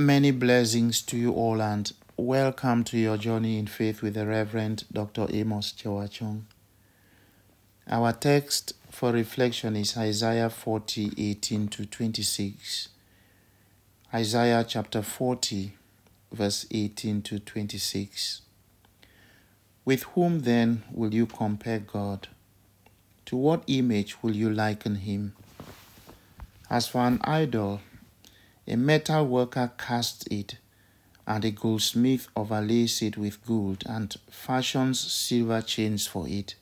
Many blessings to you all and welcome to your journey in faith with the Reverend Dr. Amos Chewachong. Our text for reflection is Isaiah 40:18 to 26. Isaiah chapter 40, verse 18 to 26. With whom then will you compare God? To what image will you liken him? As for an idol, a metal worker casts it, and a goldsmith overlays it with gold and fashions silver chains for it.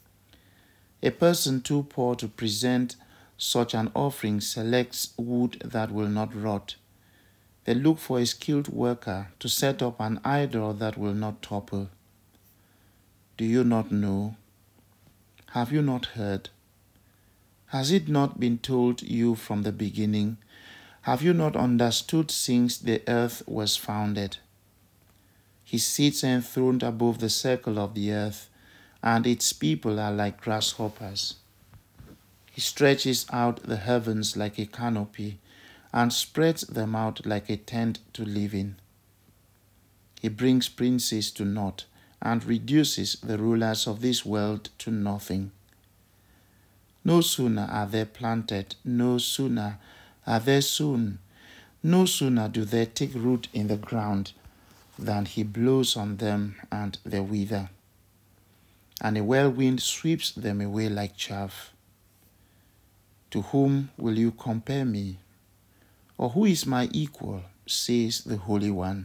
A person too poor to present such an offering selects wood that will not rot. They look for a skilled worker to set up an idol that will not topple. Do you not know? Have you not heard? Has it not been told you from the beginning? Have you not understood since the earth was founded? He sits enthroned above the circle of the earth, and its people are like grasshoppers. He stretches out the heavens like a canopy, and spreads them out like a tent to live in. He brings princes to naught, and reduces the rulers of this world to nothing. No sooner are they planted, no sooner are they sown, no sooner do they take root in the ground, than he blows on them and they wither, and a whirlwind sweeps them away like chaff. To whom will you compare me? Or who is my equal, says the Holy One.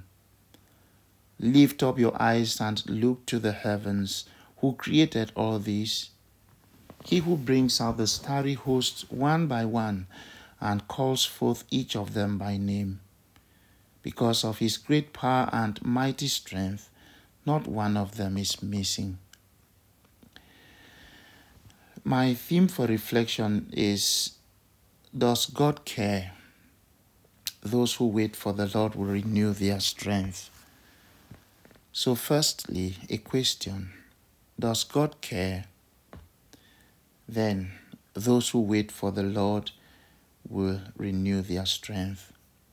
Lift up your eyes and look to the heavens, who created all this. He who brings out the starry hosts one by one, and calls forth each of them by name. Because of his great power and mighty strength, not one of them is missing. My theme for reflection is, does God care? Those who wait for the Lord will renew their strength. So firstly, a question. Does God care? Then, those who wait for the Lord will renew their strength.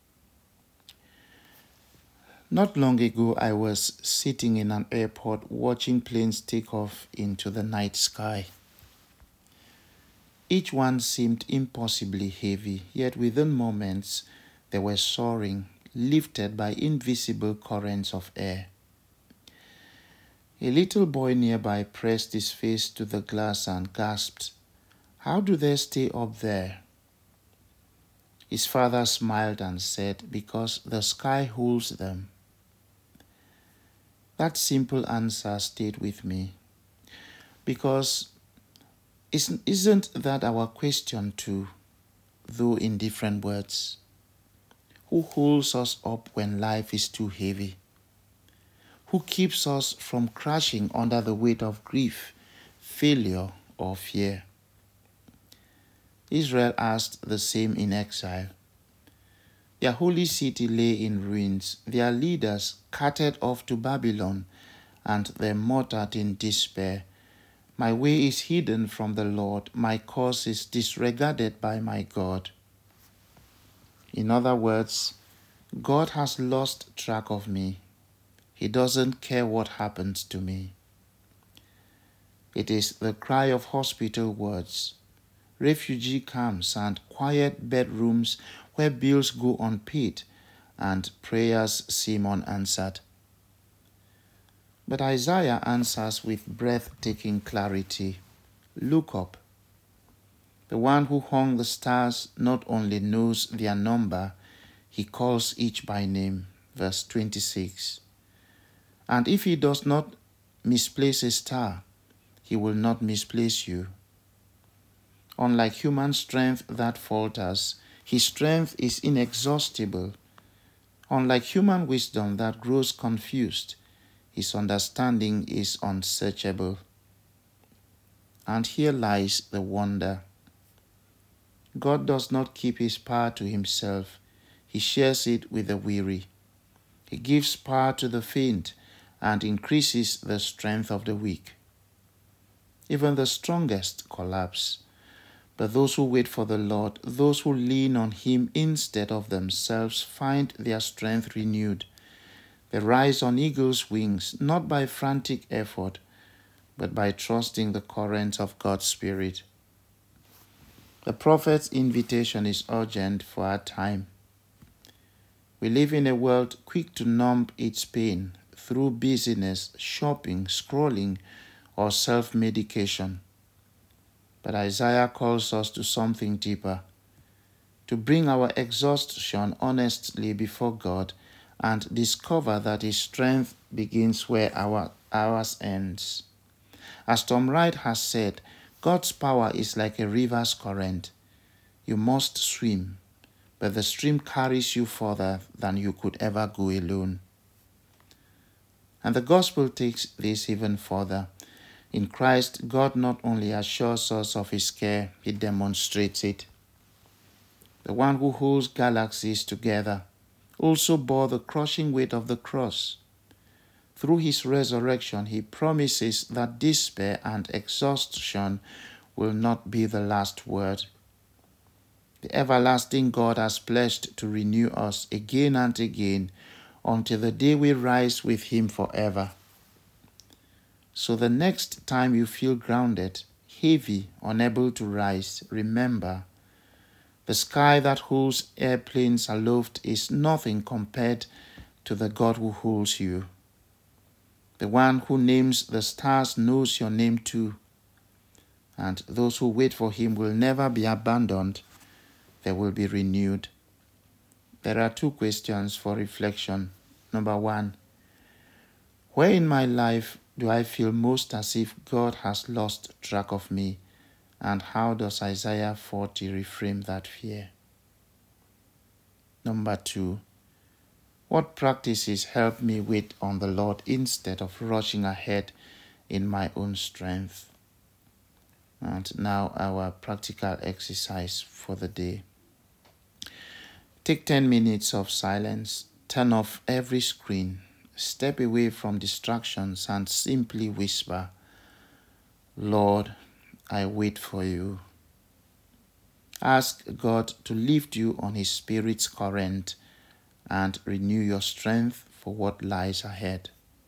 Not long ago, I was sitting in an airport watching planes take off into the night sky. Each one seemed impossibly heavy, yet within moments they were soaring, lifted by invisible currents of air. A little boy nearby pressed his face to the glass and gasped, "How do they stay up there?" His father smiled and said, "Because the sky holds them." That simple answer stayed with me, because isn't that our question too, though in different words? Who holds us up when life is too heavy? Who keeps us from crashing under the weight of grief, failure, or fear? Israel asked the same in exile. Their holy city lay in ruins, their leaders carted off to Babylon, and they muttered in despair, "My way is hidden from the Lord, my cause is disregarded by my God." In other words, God has lost track of me. He doesn't care what happens to me. It is the cry of hospital wards, refugee camps, and quiet bedrooms where bills go unpaid and prayers seem unanswered. But Isaiah answers with breathtaking clarity. Look up. The one who hung the stars not only knows their number, he calls each by name. Verse 26. And if he does not misplace a star, he will not misplace you. Unlike human strength that falters, his strength is inexhaustible. Unlike human wisdom that grows confused, his understanding is unsearchable. And here lies the wonder. God does not keep his power to himself. He shares it with the weary. He gives power to the faint and increases the strength of the weak. Even the strongest collapse, But those who wait for the Lord, those who lean on him instead of themselves, find their strength renewed. They rise on eagle's wings, not by frantic effort, but by trusting the current of God's Spirit. The prophet's invitation is urgent for our time. We live in a world quick to numb its pain through busyness, shopping, scrolling, or self-medication. But Isaiah calls us to something deeper, to bring our exhaustion honestly before God and discover that his strength begins where ours ends. As Tom Wright has said, God's power is like a river's current. You must swim, but the stream carries you further than you could ever go alone. And the gospel takes this even further. In Christ, God not only assures us of his care, he demonstrates it. The one who holds galaxies together also bore the crushing weight of the cross. Through his resurrection, he promises that despair and exhaustion will not be the last word. The everlasting God has pledged to renew us again and again until the day we rise with him forever. So the next time you feel grounded, heavy, unable to rise, remember, the sky that holds airplanes aloft is nothing compared to the God who holds you. The one who names the stars knows your name too. And those who wait for him will never be abandoned. They will be renewed. There are 2 questions for reflection. Number 1, where in my life do I feel most as if God has lost track of me? And how does Isaiah 40 reframe that fear? Number 2, what practices help me wait on the Lord instead of rushing ahead in my own strength? And now our practical exercise for the day. Take 10 minutes of silence, turn off every screen, step away from distractions and simply whisper, Lord, I wait for you. Ask God to lift you on his Spirit's current and renew your strength for what lies ahead.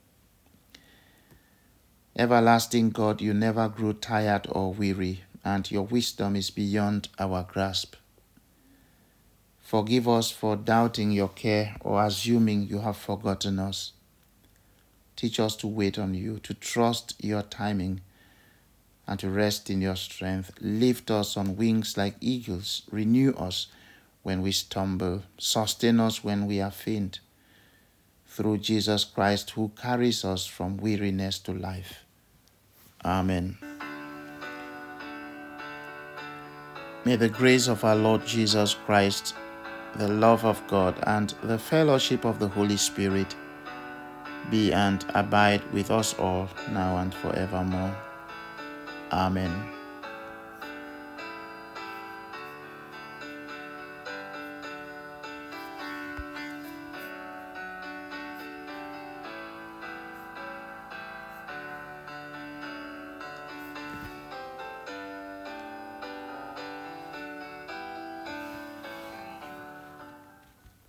Everlasting God, you never grow tired or weary, and your wisdom is beyond our grasp. Forgive us for doubting your care or assuming you have forgotten us. Teach us to wait on you, to trust your timing, and to rest in your strength. Lift us on wings like eagles. Renew us when we stumble. Sustain us when we are faint. Through Jesus Christ, who carries us from weariness to life. Amen. May the grace of our Lord Jesus Christ, the love of God, and the fellowship of the Holy Spirit be and abide with us all now and forevermore. Amen.